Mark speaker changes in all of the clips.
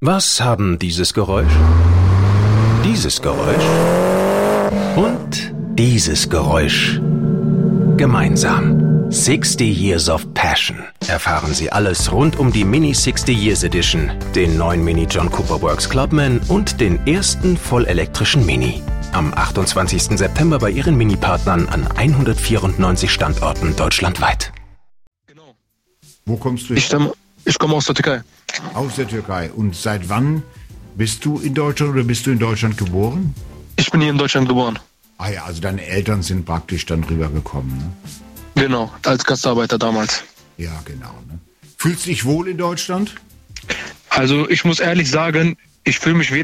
Speaker 1: Was haben dieses Geräusch, dieses Geräusch und dieses Geräusch gemeinsam? 60 Years of Passion. Erfahren Sie alles rund um die Mini 60 Years Edition, den neuen Mini John Cooper Works Clubman und den ersten vollelektrischen Mini. Am 28. September bei Ihren Mini-Partnern an 194 Standorten deutschlandweit.
Speaker 2: Genau.
Speaker 3: Wo kommst du her?
Speaker 2: Ich komme aus der Türkei.
Speaker 3: Aus der Türkei. Und seit wann bist du in Deutschland oder bist du in Deutschland geboren?
Speaker 2: Ich bin hier in Deutschland geboren.
Speaker 3: Ah ja, also deine Eltern sind praktisch dann rübergekommen, ne?
Speaker 2: Genau, als Gastarbeiter damals.
Speaker 3: Ja, genau. Ne? Fühlst du dich wohl in Deutschland?
Speaker 2: Also ich muss ehrlich sagen, ich fühle mich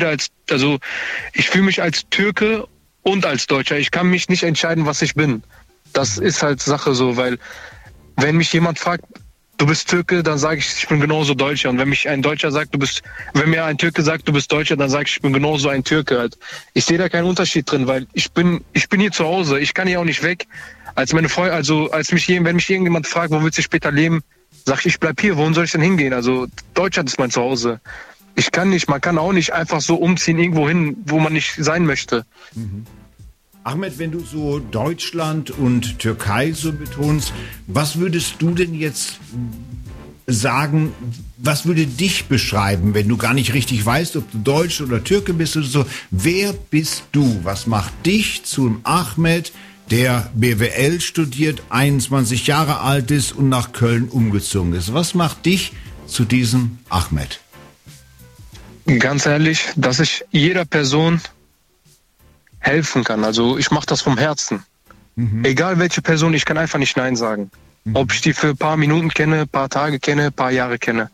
Speaker 2: als Türke und als Deutscher. Ich kann mich nicht entscheiden, was ich bin. Das ist halt Sache so, weil wenn mich jemand fragt, du bist Türke, dann sage ich bin genauso Deutscher. Und wenn mich ein Deutscher sagt, wenn mir ein Türke sagt, du bist Deutscher, dann sage ich bin genauso ein Türke. Halt. Ich sehe da keinen Unterschied drin, weil ich bin hier zu Hause. Ich kann hier auch nicht weg. Wenn mich irgendjemand fragt, wo willst du später leben, sage ich bleib hier. Wohin soll ich denn hingehen? Also Deutschland ist mein Zuhause. Man kann auch nicht einfach so umziehen irgendwo hin, wo man nicht sein möchte.
Speaker 3: Mhm. Ahmed, wenn du so Deutschland und Türkei so betonst, was würdest du denn jetzt sagen, was würde dich beschreiben, wenn du gar nicht richtig weißt, ob du Deutsch oder Türke bist oder so? Wer bist du? Was macht dich zum Ahmed, der BWL studiert, 21 Jahre alt ist und nach Köln umgezogen ist? Was macht dich zu diesem Ahmed?
Speaker 2: Ganz ehrlich, dass ich jeder Person helfen kann. Also ich mache das vom Herzen. Mhm. Egal welche Person, ich kann einfach nicht Nein sagen. Mhm. Ob ich die für ein paar Minuten kenne, ein paar Tage kenne, ein paar Jahre kenne.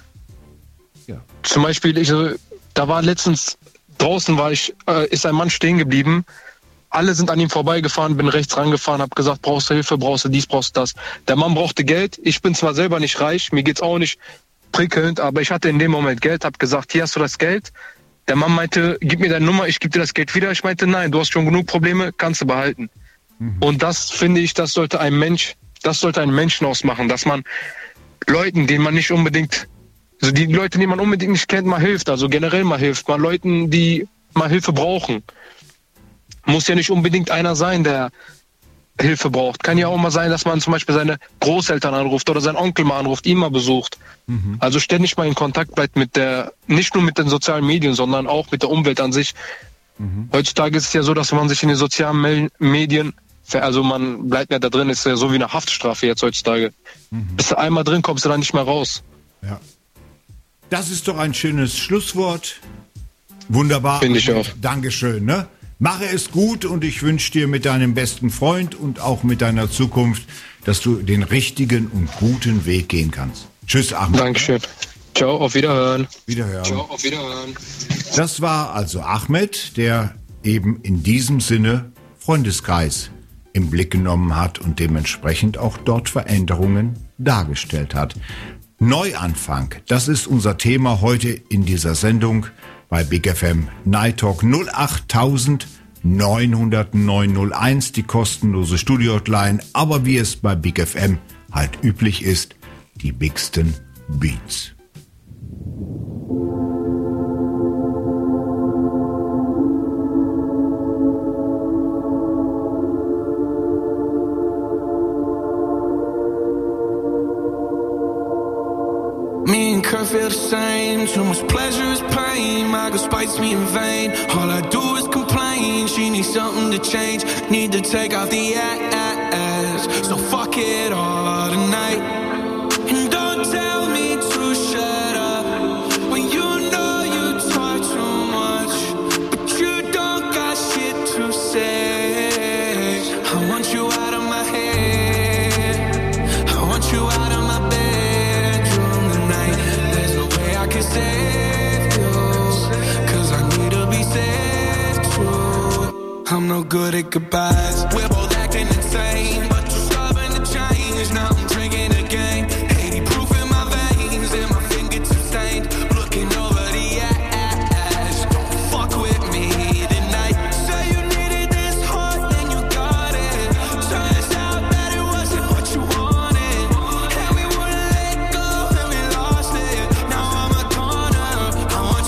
Speaker 2: Ja. Zum Beispiel, da war letztens, draußen ist ein Mann stehen geblieben. Alle sind an ihm vorbeigefahren, bin rechts rangefahren, habe gesagt, brauchst du Hilfe, brauchst du dies, brauchst du das. Der Mann brauchte Geld. Ich bin zwar selber nicht reich, mir geht's auch nicht prickelnd, aber ich hatte in dem Moment Geld, habe gesagt, hier hast du das Geld. Der Mann meinte, gib mir deine Nummer, ich gebe dir das Geld wieder. Ich meinte, nein, du hast schon genug Probleme, kannst du behalten. Mhm. Und das finde ich, das sollte einen Menschen ausmachen, dass man Leuten, denen man nicht unbedingt, also die Leute, die man unbedingt nicht kennt, mal hilft, also generell mal hilft, mal Leuten, die mal Hilfe brauchen. Muss ja nicht unbedingt einer sein, der Hilfe braucht. Kann ja auch mal sein, dass man zum Beispiel seine Großeltern anruft oder seinen Onkel mal anruft, ihn mal besucht. Mhm. Also ständig mal in Kontakt bleibt nicht nur mit den sozialen Medien, sondern auch mit der Umwelt an sich. Mhm. Heutzutage ist es ja so, dass man sich in den sozialen Medien, also man bleibt ja da drin, ist ja so wie eine Haftstrafe jetzt heutzutage. Mhm. Bist du einmal drin, kommst du dann nicht mehr raus.
Speaker 3: Ja. Das ist doch ein schönes Schlusswort. Wunderbar.
Speaker 2: Finde ich auch.
Speaker 3: Dankeschön, ne? Mache es gut und ich wünsche dir mit deinem besten Freund und auch mit deiner Zukunft, dass du den richtigen und guten Weg gehen kannst. Tschüss, Ahmed.
Speaker 2: Dankeschön. Ciao, auf Wiederhören.
Speaker 3: Wiederhören.
Speaker 2: Ciao, auf Wiederhören.
Speaker 3: Das war also Ahmed, der eben in diesem Sinne Freundeskreis im Blick genommen hat und dementsprechend auch dort Veränderungen dargestellt hat. Neuanfang, das ist unser Thema heute in dieser Sendung bei Big FM Night Talk. 08000 900 901, die kostenlose Studio-Hotline, aber wie es bei Big FM halt üblich ist, die bigsten Beats.
Speaker 4: Me and Kurt feel the same. Too much pleasure is pain. My girl spites me in vain. All I do is complain. She needs something to change. Need to take off the ass. So fuck it all tonight. And don't tell me to shut up when you know you talk too much, but you don't got shit to say. I want you out of my head. I want you out of my bed. Save you, 'cause I need to be saved too. I'm no good at goodbyes. We're both acting insane, but you're stubborn to change. Now I'm drinking again. 80 proof in my veins, and my fingertips stained. Looking over the ash. Don't fuck with me tonight. Say you needed this hard, then you got it. Turns out that it wasn't what you wanted, and we wouldn't let go, and we lost it. Now I'm a corner. I want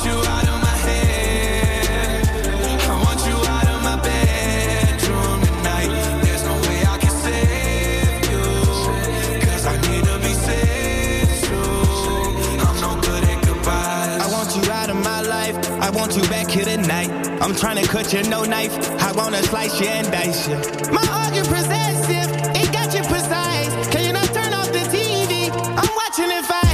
Speaker 5: life. I want you back here tonight. I'm trying to cut you, no knife. I wanna slice you and dice you. My argument possessive, it got you precise. Can you not turn off the TV? I'm watching it fight.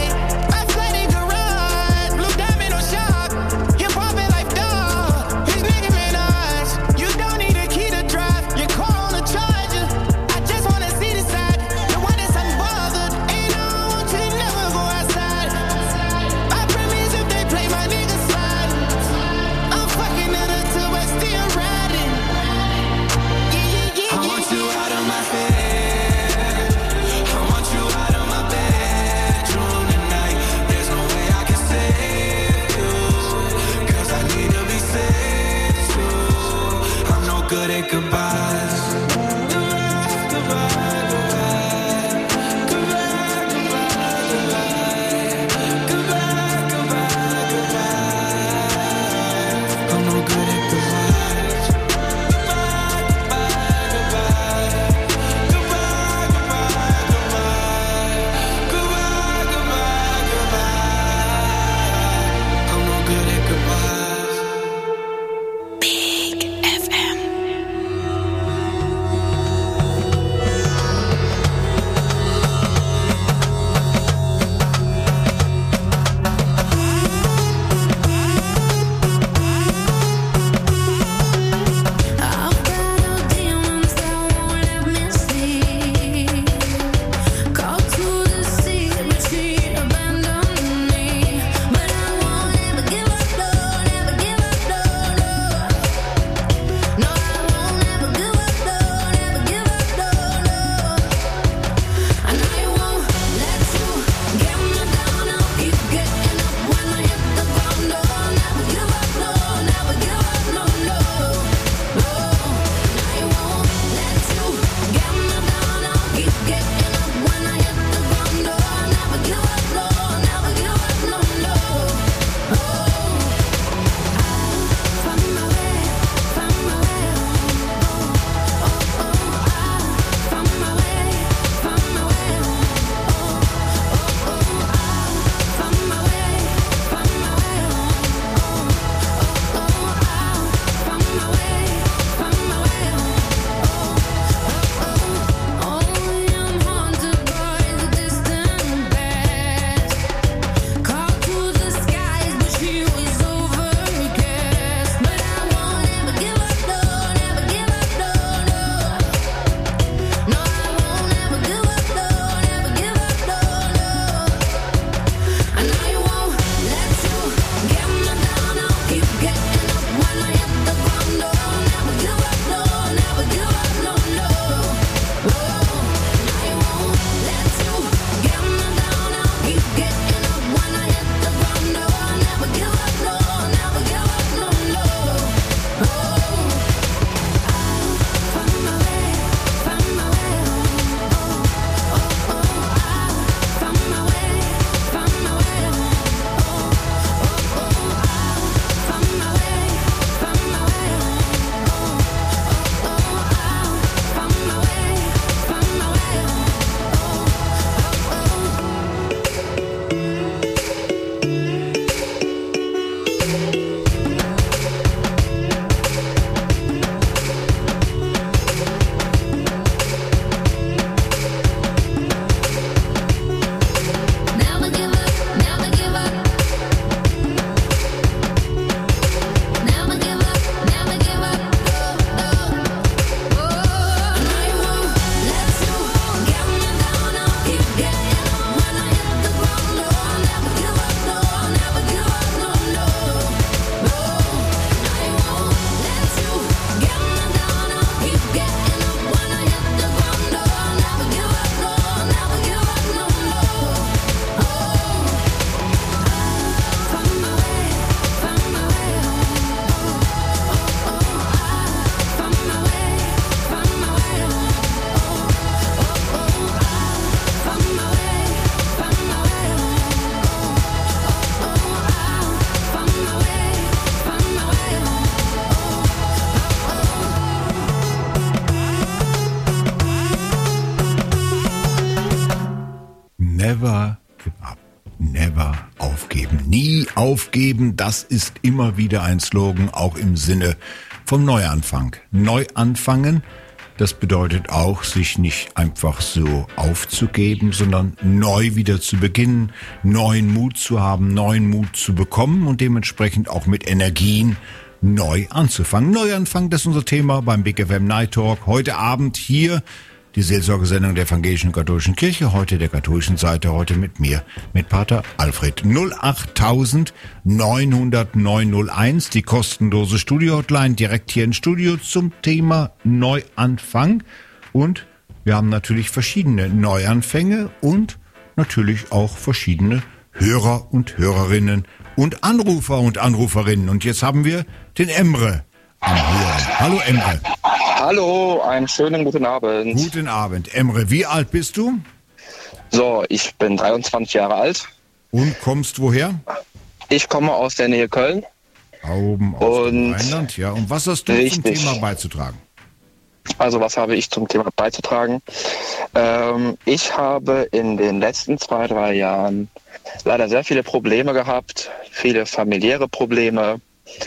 Speaker 3: aufgeben, das ist immer wieder ein Slogan, auch im Sinne vom Neuanfang. Neuanfangen, das bedeutet auch, sich nicht einfach so aufzugeben, sondern neu wieder zu beginnen, neuen Mut zu haben, neuen Mut zu bekommen und dementsprechend auch mit Energien neu anzufangen. Neuanfang, das ist unser Thema beim Big FM Night Talk. Heute Abend hier die Seelsorgesendung der Evangelischen Katholischen Kirche, heute der katholischen Seite, heute mit mir, mit Pater Alfred. 08000 900 901, die kostenlose Studio-Hotline, direkt hier im Studio zum Thema Neuanfang. Und wir haben natürlich verschiedene Neuanfänge und natürlich auch verschiedene Hörer und Hörerinnen und Anrufer und Anruferinnen. Und jetzt haben wir den Emre am Hören. Hallo Emre.
Speaker 6: Hallo, einen schönen guten Abend.
Speaker 3: Guten Abend. Emre, wie alt bist du?
Speaker 6: So, ich bin 23 Jahre alt.
Speaker 3: Und kommst woher?
Speaker 6: Ich komme aus der Nähe Köln.
Speaker 3: Oben aus dem Rheinland, ja. Und was hast du zum Thema beizutragen?
Speaker 6: Also, was habe ich zum Thema beizutragen? Ich habe in den letzten 2-3 Jahren leider sehr viele Probleme gehabt, viele familiäre Probleme.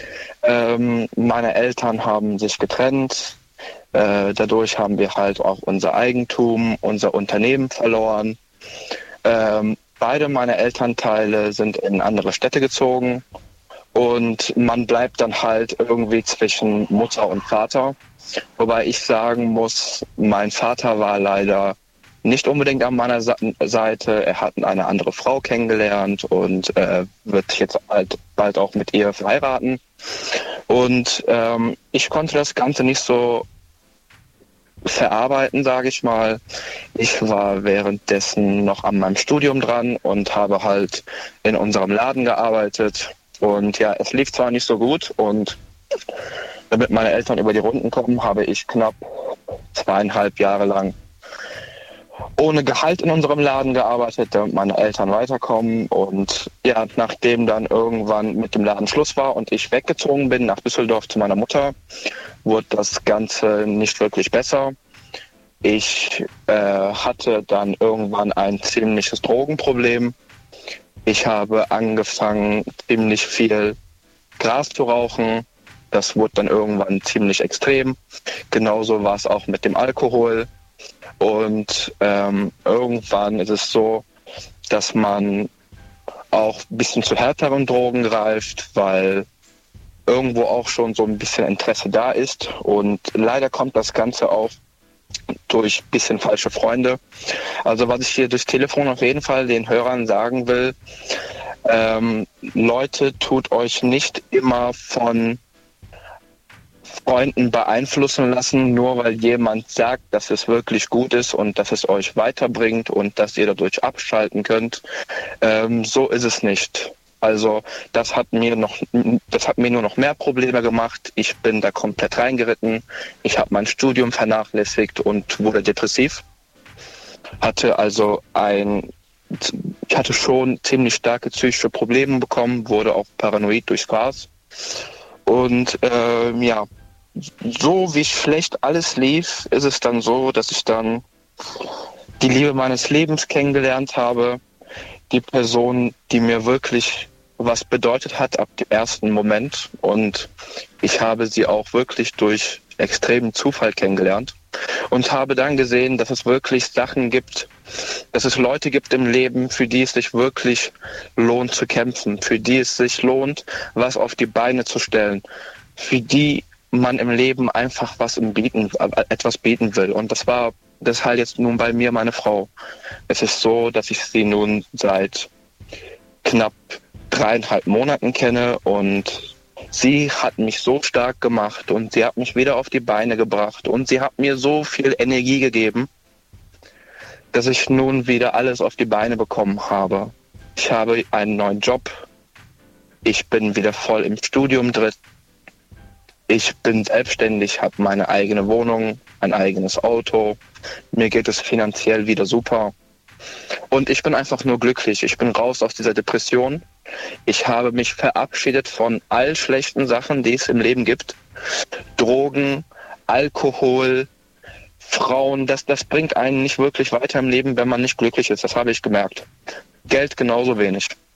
Speaker 6: Meine Eltern haben sich getrennt. Dadurch haben wir halt auch unser Eigentum, unser Unternehmen verloren. Beide meine Elternteile sind in andere Städte gezogen und man bleibt dann halt irgendwie zwischen Mutter und Vater. Wobei ich sagen muss, mein Vater war leider nicht unbedingt an meiner Seite. Er hat eine andere Frau kennengelernt und wird jetzt bald auch mit ihr verheiraten. Und ich konnte das Ganze nicht so verarbeiten, sage ich mal. Ich war währenddessen noch an meinem Studium dran und habe halt in unserem Laden gearbeitet. Und ja, es lief zwar nicht so gut und damit meine Eltern über die Runden kommen, habe ich knapp 2,5 Jahre lang ohne Gehalt in unserem Laden gearbeitet, damit meine Eltern weiterkommen. Und ja, nachdem dann irgendwann mit dem Laden Schluss war und ich weggezogen bin nach Düsseldorf zu meiner Mutter, wurde das Ganze nicht wirklich besser. Ich hatte dann irgendwann ein ziemliches Drogenproblem. Ich habe angefangen, ziemlich viel Gras zu rauchen. Das wurde dann irgendwann ziemlich extrem. Genauso war es auch mit dem Alkohol. Und irgendwann ist es so, dass man auch ein bisschen zu härteren Drogen greift, weil irgendwo auch schon so ein bisschen Interesse da ist. Und leider kommt das Ganze auch durch ein bisschen falsche Freunde. Also was ich hier durchs Telefon auf jeden Fall den Hörern sagen will, Leute, tut euch nicht immer von Freunden beeinflussen lassen, nur weil jemand sagt, dass es wirklich gut ist und dass es euch weiterbringt und dass ihr dadurch abschalten könnt. So ist es nicht. Also das hat mir nur noch mehr Probleme gemacht. Ich bin da komplett reingeritten. Ich habe mein Studium vernachlässigt und wurde depressiv. Ich hatte schon ziemlich starke psychische Probleme bekommen, wurde auch paranoid durch Gras. Und ja, so wie schlecht alles lief, ist es dann so, dass ich dann die Liebe meines Lebens kennengelernt habe. Die Person, die mir wirklich was bedeutet hat ab dem ersten Moment. Und ich habe sie auch wirklich durch extremen Zufall kennengelernt und habe dann gesehen, dass es wirklich Sachen gibt, dass es Leute gibt im Leben, für die es sich wirklich lohnt zu kämpfen, für die es sich lohnt, was auf die Beine zu stellen, für die man im Leben einfach etwas bieten will. Und das ist halt jetzt nun bei mir meine Frau. Es ist so, dass ich sie nun seit knapp 3,5 Monaten kenne und sie hat mich so stark gemacht und sie hat mich wieder auf die Beine gebracht und sie hat mir so viel Energie gegeben, dass ich nun wieder alles auf die Beine bekommen habe. Ich habe einen neuen Job. Ich bin wieder voll im Studium drin. Ich bin selbstständig, habe meine eigene Wohnung, ein eigenes Auto. Mir geht es finanziell wieder super. Und ich bin einfach nur glücklich. Ich bin raus aus dieser Depression. Ich habe mich verabschiedet von all schlechten Sachen, die es im Leben gibt. Drogen, Alkohol, Frauen, das bringt einen nicht wirklich weiter im Leben, wenn man nicht glücklich ist. Das habe ich gemerkt. Geld genauso wenig.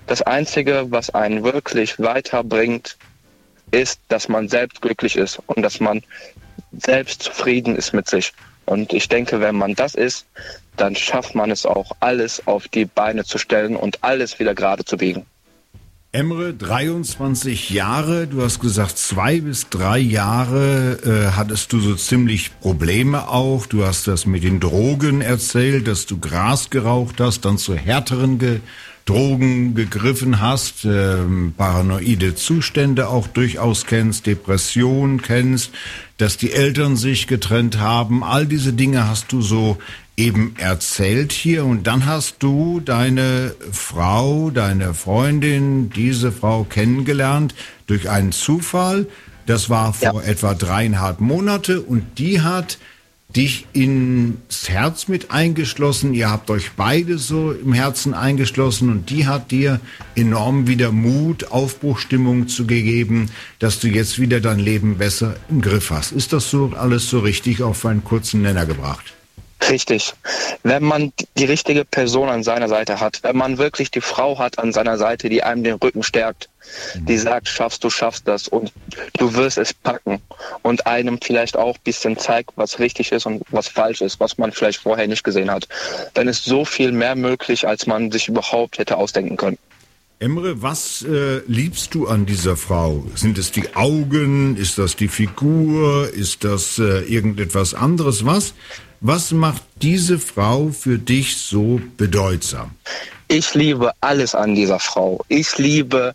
Speaker 6: Das Einzige, was einen wirklich weiterbringt, ist, dass man selbst glücklich ist und dass man selbst zufrieden ist mit sich. Und ich denke, wenn man das ist, dann schafft man es auch, alles auf die Beine zu stellen und alles wieder gerade zu biegen.
Speaker 3: Emre, 23 Jahre, du hast gesagt 2 bis 3 Jahre hattest du so ziemlich Probleme auch. Du hast das mit den Drogen erzählt, dass du Gras geraucht hast, dann zu härteren Drogen gegriffen hast, paranoide Zustände auch durchaus kennst, Depressionen kennst, dass die Eltern sich getrennt haben. All diese Dinge hast du so eben erzählt hier und dann hast du deine Frau, deine Freundin, diese Frau kennengelernt durch einen Zufall. Das war vor etwa 3,5 Monate und die hat dich ins Herz mit eingeschlossen. Ihr habt euch beide so im Herzen eingeschlossen und die hat dir enorm wieder Mut, Aufbruchstimmung zu gegeben, dass du jetzt wieder dein Leben besser im Griff hast. Ist das so alles so richtig auf einen kurzen Nenner gebracht?
Speaker 6: Richtig. Wenn man die richtige Person an seiner Seite hat, wenn man wirklich die Frau hat an seiner Seite, die einem den Rücken stärkt, die sagt, schaffst das und du wirst es packen und einem vielleicht auch ein bisschen zeigt, was richtig ist und was falsch ist, was man vielleicht vorher nicht gesehen hat, dann ist so viel mehr möglich, als man sich überhaupt hätte ausdenken können.
Speaker 3: Emre, was liebst du an dieser Frau? Sind es die Augen? Ist das die Figur? Ist das irgendetwas anderes? Was macht diese Frau für dich so bedeutsam?
Speaker 6: Ich liebe alles an dieser Frau. Ich liebe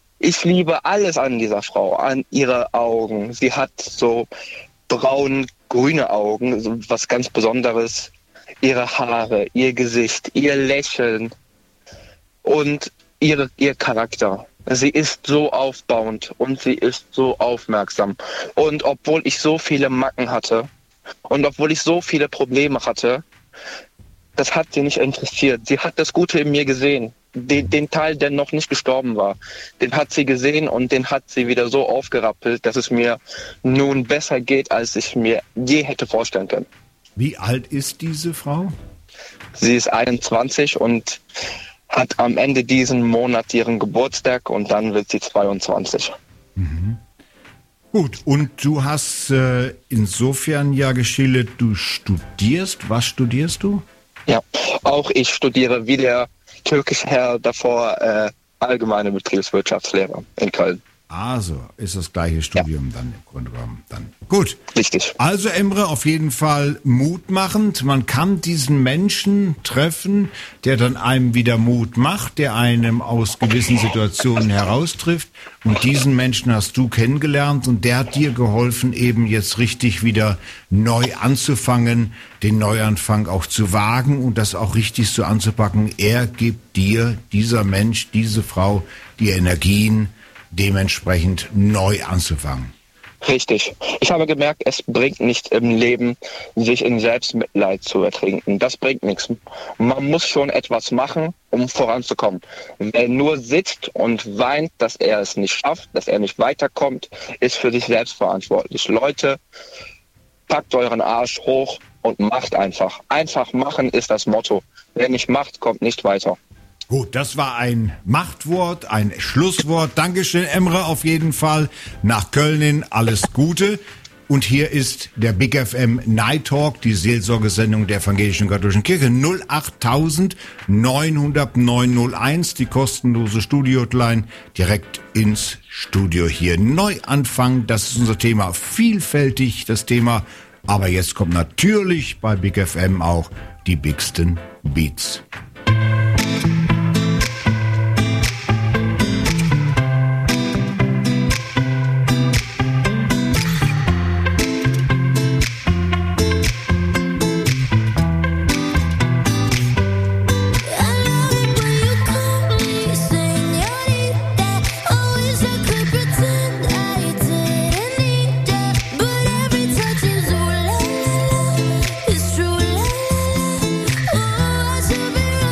Speaker 6: alles an dieser Frau, an ihre Augen. Sie hat so braun-grüne Augen, so was ganz Besonderes. Ihre Haare, ihr Gesicht, ihr Lächeln und ihr Charakter. Sie ist so aufbauend und sie ist so aufmerksam. Und obwohl ich so viele Macken hatte und obwohl ich so viele Probleme hatte, das hat sie nicht interessiert. Sie hat das Gute in mir gesehen. Den Teil, der noch nicht gestorben war, den hat sie gesehen und den hat sie wieder so aufgerappelt, dass es mir nun besser geht, als ich mir je hätte vorstellen können.
Speaker 3: Wie alt ist diese Frau?
Speaker 6: Sie ist 21 und hat am Ende diesen Monat ihren Geburtstag und dann wird sie 22.
Speaker 3: Mhm. Gut, und du hast insofern ja geschildert, du studierst. Was studierst du?
Speaker 6: Ja, auch ich studiere wie der türkische Herr davor allgemeine Betriebswirtschaftslehre in Köln.
Speaker 3: Also ist das gleiche Studium dann im Grunde genommen. Dann. Gut.
Speaker 6: Richtig.
Speaker 3: Also Emre, auf jeden Fall mutmachend. Man kann diesen Menschen treffen, der dann einem wieder Mut macht, der einem aus gewissen Situationen heraustrifft. Und diesen Menschen hast du kennengelernt und der hat dir geholfen, eben jetzt richtig wieder neu anzufangen, den Neuanfang auch zu wagen und das auch richtig so anzupacken. Er gibt dir, dieser Mensch, diese Frau, die Energien, dementsprechend neu anzufangen.
Speaker 6: Richtig. Ich habe gemerkt, es bringt nichts im Leben, sich in Selbstmitleid zu ertrinken. Das bringt nichts. Man muss schon etwas machen, um voranzukommen. Wer nur sitzt und weint, dass er es nicht schafft, dass er nicht weiterkommt, ist für sich selbst verantwortlich. Leute, packt euren Arsch hoch und macht einfach. Einfach machen ist das Motto. Wer nicht macht, kommt nicht weiter.
Speaker 3: Gut, das war ein Machtwort, ein Schlusswort. Dankeschön, Emre, auf jeden Fall. Nach Köln hin alles Gute. Und hier ist der Big FM Night Talk, die Seelsorgesendung der Evangelischen Katholischen Kirche. 08000 900 901, die kostenlose Studio-Hotline, direkt ins Studio hier. Neuanfang, das ist unser Thema. Vielfältig das Thema. Aber jetzt kommt natürlich bei Big FM auch die bigsten Beats.
Speaker 7: It's true love. Oh, I should be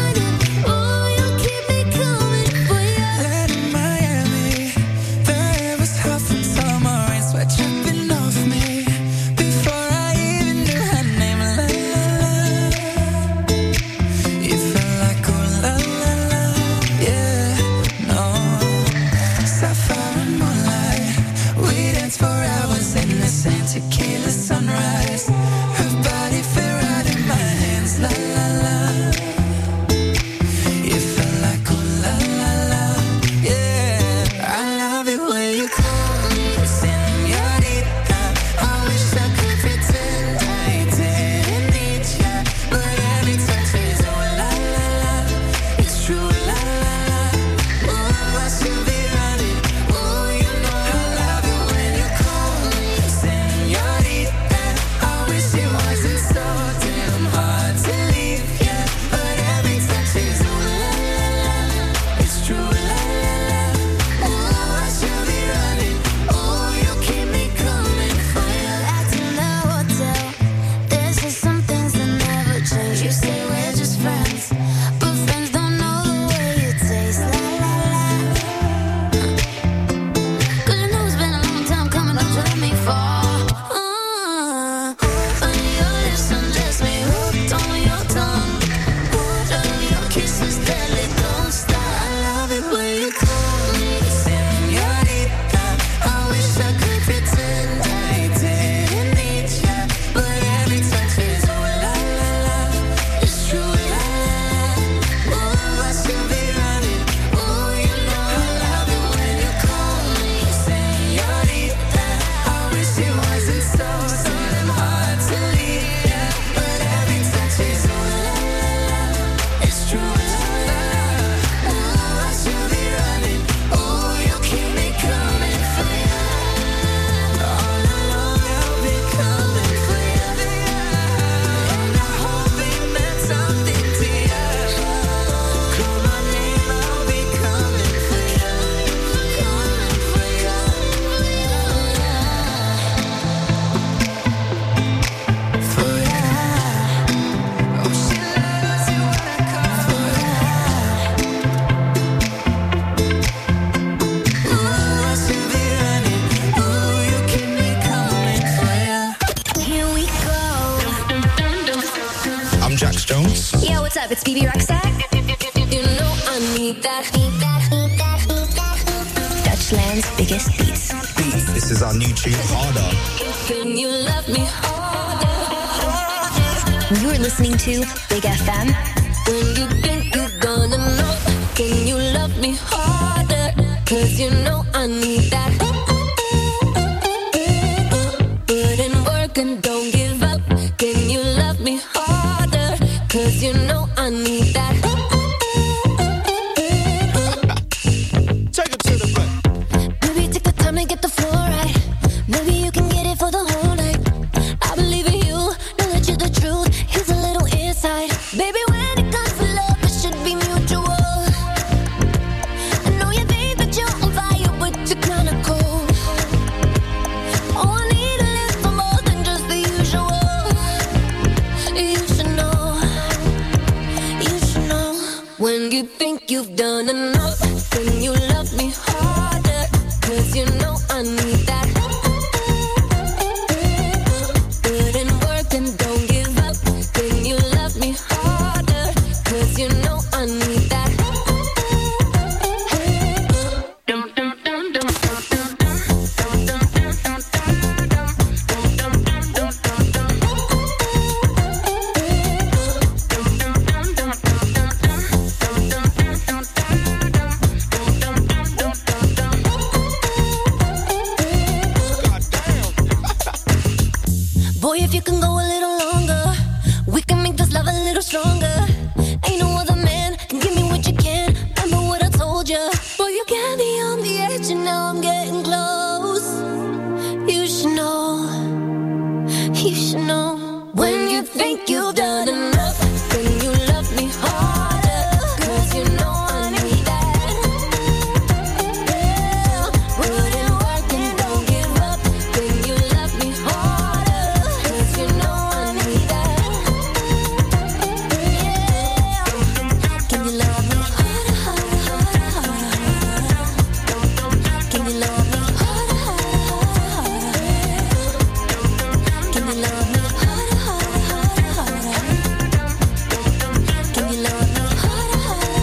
Speaker 7: up? It's BB Rucksack. You know I need that. Deutschland's biggest beats.
Speaker 8: This is our new tune, Harder.
Speaker 7: Can you love me harder? You're listening to Big FM. When you think you're gonna know, can you love me harder? 'Cause you know I need that. Put in work and don't give up. Can you love me harder? 'Cause you know I need that.
Speaker 8: Take it to the front.
Speaker 7: Maybe take the time to get the floor right. Maybe you can get it for the whole night. I believe in you, know that you're the truth. Here's a little insight. Baby, when it comes to love, it should be mutual. I know you think that you're on fire, but you're kinda cold. Oh, I need a little more than just the usual. You should know. When you think you've done enough, can you love me harder? 'Cause you know I need that. Put in work and don't give up. Can you love me harder? 'Cause you know I need that. Boy, if you can go a little longer, we can make this love a little stronger. Ain't no other man can give me what you can. Remember what I told you. Boy, you got me on the edge and now I'm getting close. You should know. You should know. When you think you've done enough, can you love me harder? 'Cause you know I need that. Yeah. Put in work and don't give up. Can you love me harder? 'Cause you know I need that. Yeah. Can you love me harder, harder, harder, harder? Can you love me harder, harder, harder, harder? Can you love me harder, harder, harder, harder? Can you love me harder,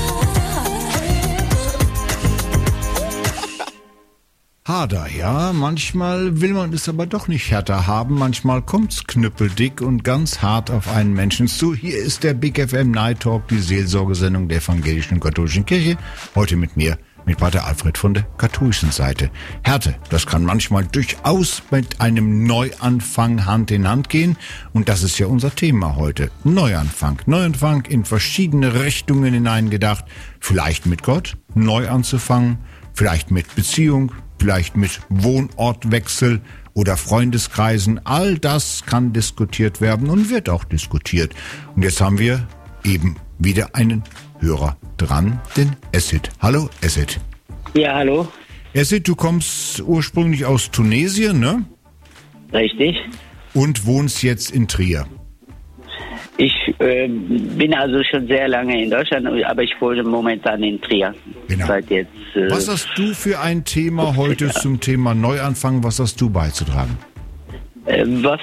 Speaker 7: harder,
Speaker 3: Harder, ja. Manchmal will man es aber doch nicht härter haben. Manchmal kommt's knüppeldick und ganz hart auf einen Menschen zu. Hier ist der Big FM Night Talk, die Seelsorgesendung der Evangelischen Katholischen Kirche. Heute mit mir, mit Pater Alfred von der katholischen Seite. Härte, das kann manchmal durchaus mit einem Neuanfang Hand in Hand gehen. Und das ist ja unser Thema heute. Neuanfang. Neuanfang in verschiedene Richtungen hineingedacht. Vielleicht mit Gott neu anzufangen. Vielleicht mit Beziehung. Vielleicht mit Wohnortwechsel oder Freundeskreisen. All das kann diskutiert werden und wird auch diskutiert. Und jetzt haben wir eben wieder einen Hörer dran, den Essid. Hallo, Essid.
Speaker 9: Ja, hallo.
Speaker 3: Essid, du kommst ursprünglich aus Tunesien, ne?
Speaker 9: Richtig.
Speaker 3: Und wohnst jetzt in Trier.
Speaker 9: Ich bin also schon sehr lange in Deutschland, aber ich wohne momentan in Trier.
Speaker 3: Genau.
Speaker 9: Seit jetzt,
Speaker 3: Was hast du für ein Thema heute zum Thema Neuanfang? Was hast du beizutragen?
Speaker 9: Was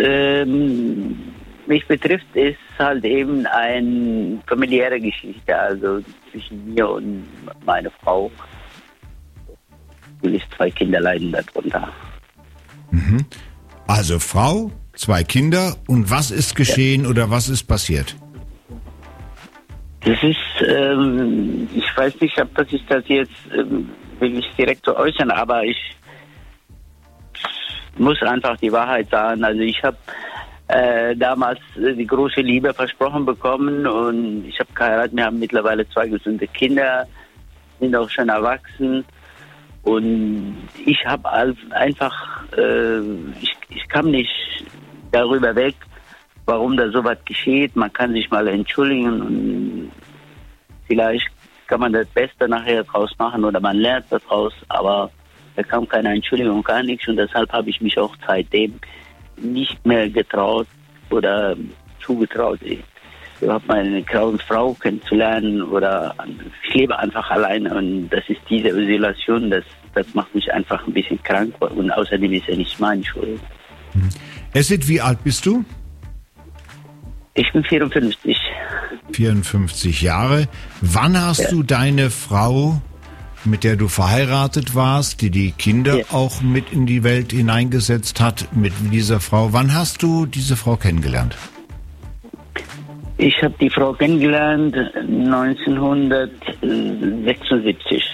Speaker 9: mich betrifft, ist halt eben eine familiäre Geschichte, also zwischen mir und meiner Frau. Natürlich 2 Kinder leiden darunter.
Speaker 3: Mhm. Also Frau, 2 Kinder und was ist geschehen oder was ist passiert?
Speaker 9: Das ist, ich weiß nicht, ob ich das jetzt will ich direkt so äußern, aber ich muss einfach die Wahrheit sagen. Also ich habe damals die große Liebe versprochen bekommen und ich habe geheiratet. Wir haben mittlerweile 2 gesunde Kinder, sind auch schon erwachsen und ich habe einfach, ich kam nicht darüber weg, warum da sowas geschieht. Man kann sich mal entschuldigen und vielleicht kann man das Beste nachher draus machen oder man lernt daraus, aber da kam keine Entschuldigung, gar nichts und deshalb habe ich mich auch seitdem nicht mehr getraut oder zugetraut, überhaupt meine graue Frau kennenzulernen oder ich lebe einfach alleine und das ist diese Isolation, das macht mich einfach ein bisschen krank und außerdem ist ja nicht meine Schuld.
Speaker 3: Essid, wie alt bist du?
Speaker 9: Ich bin 54.
Speaker 3: 54 Jahre. Wann hast du deine Frau, mit der du verheiratet warst, die die Kinder auch mit in die Welt hineingesetzt hat, mit dieser Frau, wann hast du diese Frau kennengelernt?
Speaker 9: Ich habe die Frau kennengelernt 1976.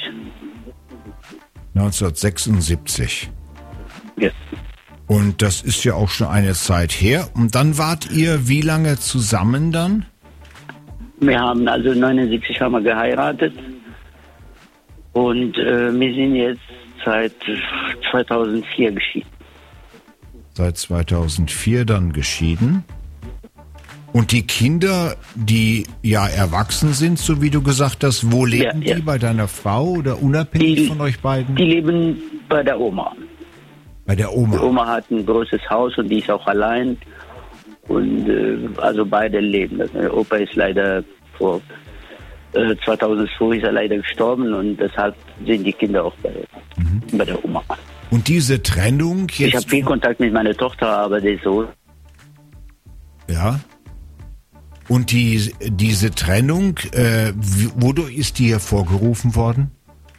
Speaker 3: 1976.
Speaker 9: Ja.
Speaker 3: Und das ist ja auch schon eine Zeit her. Und dann wart ihr wie lange zusammen dann?
Speaker 9: Wir haben also 79 haben wir geheiratet. Und wir sind jetzt seit 2004 geschieden.
Speaker 3: Seit 2004 dann geschieden. Und die Kinder, die ja erwachsen sind, so wie du gesagt hast, wo leben die? Bei deiner Frau oder unabhängig von euch beiden?
Speaker 9: Die leben bei der Oma.
Speaker 3: Bei der Oma?
Speaker 9: Die Oma hat ein großes Haus und die ist auch allein. Und also beide leben. Der Opa ist leider vor 2002 ist er leider gestorben und deshalb sind die Kinder auch bei der Oma.
Speaker 3: Und diese Trennung jetzt...
Speaker 9: Ich habe viel Kontakt mit meiner Tochter, aber der ist so...
Speaker 3: Ja. Und diese Trennung, wodurch ist die hervorgerufen worden?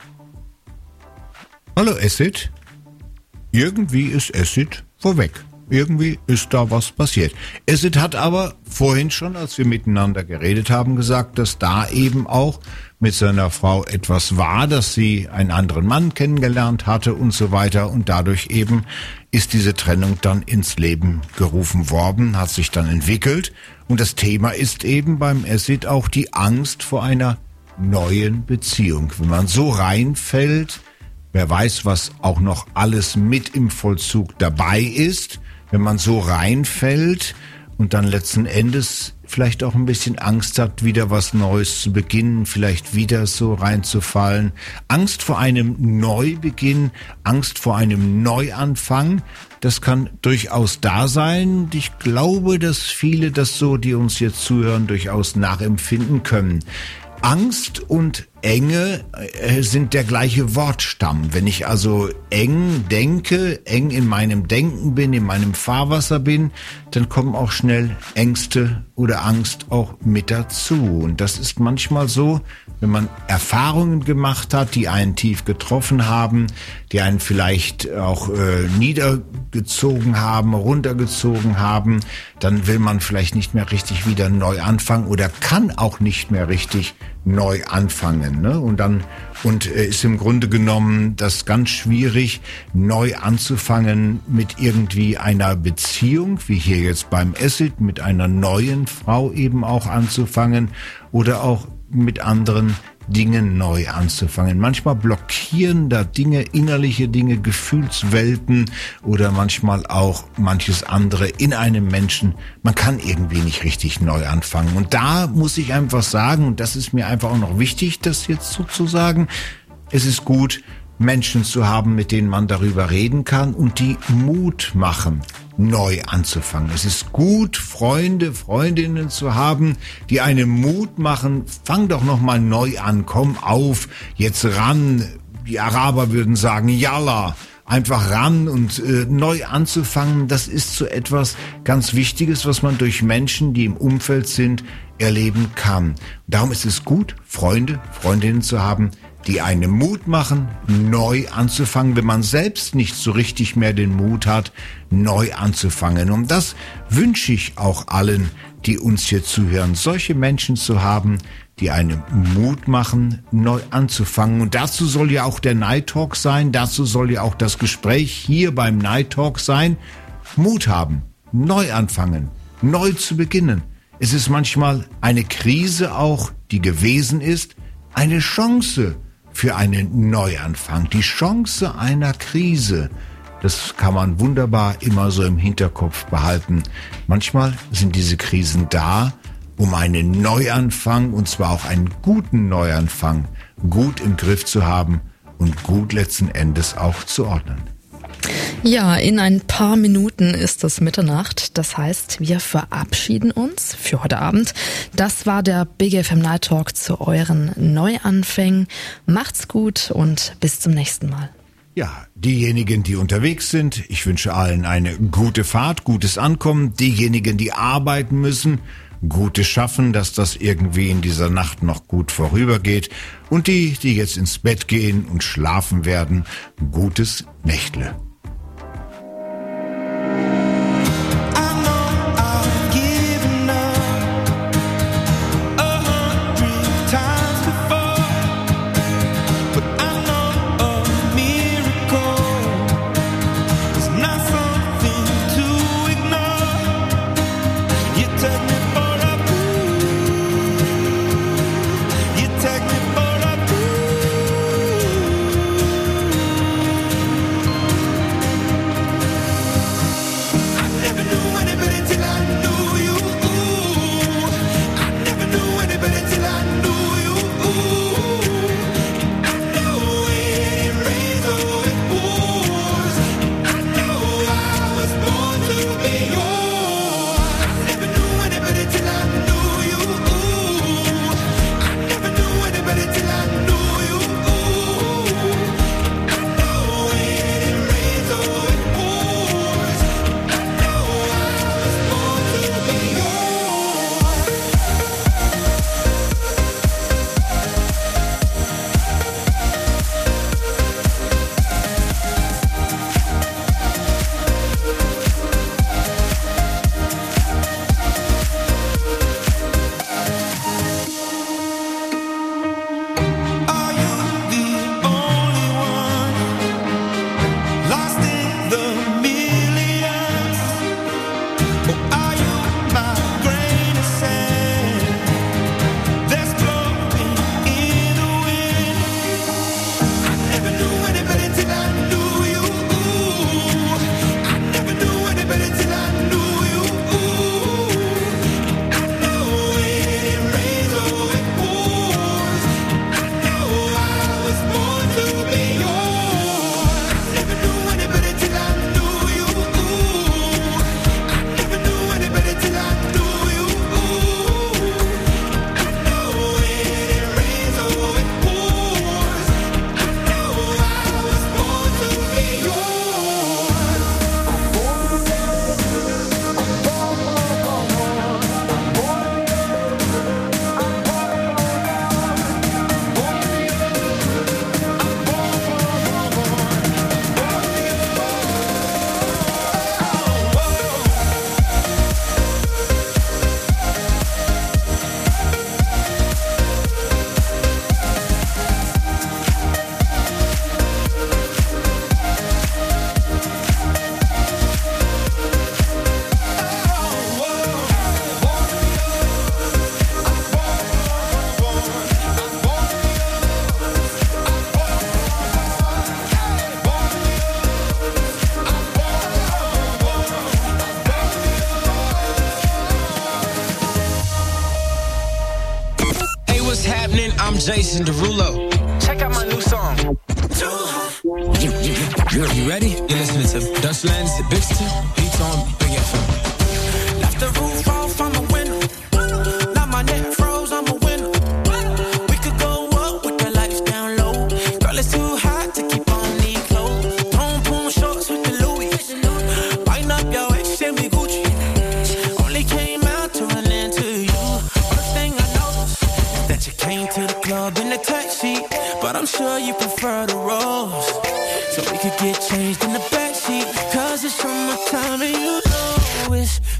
Speaker 3: Hallo Acid? Irgendwie ist Acid vorweg. Irgendwie ist da was passiert. Acid hat aber vorhin schon, als wir miteinander geredet haben, gesagt, dass da eben auch mit seiner Frau etwas war, dass sie einen anderen Mann kennengelernt hatte und so weiter. Und dadurch eben ist diese Trennung dann ins Leben gerufen worden, hat sich dann entwickelt. Und das Thema ist eben beim Acid auch die Angst vor einer neuen Beziehung. Wenn man so reinfällt, wer weiß, was auch noch alles mit im Vollzug dabei ist, wenn man so reinfällt und dann letzten Endes vielleicht auch ein bisschen Angst hat, wieder was Neues zu beginnen, vielleicht wieder so reinzufallen. Angst vor einem Neubeginn, Angst vor einem Neuanfang, das kann durchaus da sein. Und ich glaube, dass viele das so, die uns jetzt zuhören, durchaus nachempfinden können. Angst und Enge sind der gleiche Wortstamm. Wenn ich also eng denke, eng in meinem Denken bin, in meinem Fahrwasser bin, dann kommen auch schnell Ängste oder Angst auch mit dazu. Und das ist manchmal so, wenn man Erfahrungen gemacht hat, die einen tief getroffen haben, die einen vielleicht auch niedergezogen haben, runtergezogen haben, dann will man vielleicht nicht mehr richtig wieder neu anfangen oder kann auch nicht mehr richtig neu anfangen, ne? Und ist im Grunde genommen das ganz schwierig, neu anzufangen mit irgendwie einer Beziehung, wie hier jetzt beim Acid, mit einer neuen Frau eben auch anzufangen oder auch mit anderen Dingen neu anzufangen. Manchmal blockieren da Dinge, innerliche Dinge, Gefühlswelten oder manchmal auch manches andere in einem Menschen. Man kann irgendwie nicht richtig neu anfangen. Und da muss ich einfach sagen, und das ist mir einfach auch noch wichtig, das jetzt sozusagen, es ist gut, Menschen zu haben, mit denen man darüber reden kann und die Mut machen, neu anzufangen. Es ist gut, Freunde, Freundinnen zu haben, die einem Mut machen, fang doch noch mal neu an, komm auf, jetzt ran. Die Araber würden sagen, Yalla, einfach ran und neu anzufangen. Das ist so etwas ganz Wichtiges, was man durch Menschen, die im Umfeld sind, erleben kann. Darum ist es gut, Freunde, Freundinnen zu haben, die einen Mut machen, neu anzufangen, wenn man selbst nicht so richtig mehr den Mut hat, neu anzufangen. Und das wünsche ich auch allen, die uns hier zuhören, solche Menschen zu haben, die einen Mut machen, neu anzufangen. Und dazu soll ja auch der Night Talk sein, dazu soll ja auch das Gespräch hier beim Night Talk sein. Mut haben, neu anfangen, neu zu beginnen. Es ist manchmal eine Krise auch, die gewesen ist, eine Chance für einen Neuanfang, die Chance einer Krise. Das kann man wunderbar immer so im Hinterkopf behalten. Manchmal sind diese Krisen da, um einen Neuanfang, und zwar auch einen guten Neuanfang, gut im Griff zu haben und gut letzten Endes auch zu ordnen.
Speaker 10: Ja, in ein paar Minuten ist es Mitternacht. Das heißt, wir verabschieden uns für heute Abend. Das war der Big FM Night Talk zu euren Neuanfängen. Macht's gut und bis zum nächsten Mal.
Speaker 3: Ja, diejenigen, die unterwegs sind, ich wünsche allen eine gute Fahrt, gutes Ankommen. Diejenigen, die arbeiten müssen, Gutes schaffen, dass das irgendwie in dieser Nacht noch gut vorübergeht. Und die, die jetzt ins Bett gehen und schlafen werden, gutes Nächtle.
Speaker 11: Jason Derulo. Check out my new song. You ready? You're listening to Dutchland's Big Still. Beats on Big FM.
Speaker 12: Left the roof off, I'm a winner. Now my neck froze, I'm a winner. We could go up with the lights down low. Girl, it's too hot to keep on these clothes. Don't pull shorts with the Louis. Wind up your ex and be Gucci. Only came out to run into you. First thing I noticed is that you came to the club in the taxi, but I'm sure you prefer the rose. So we could get changed in the backseat, cause it's summertime and you know it's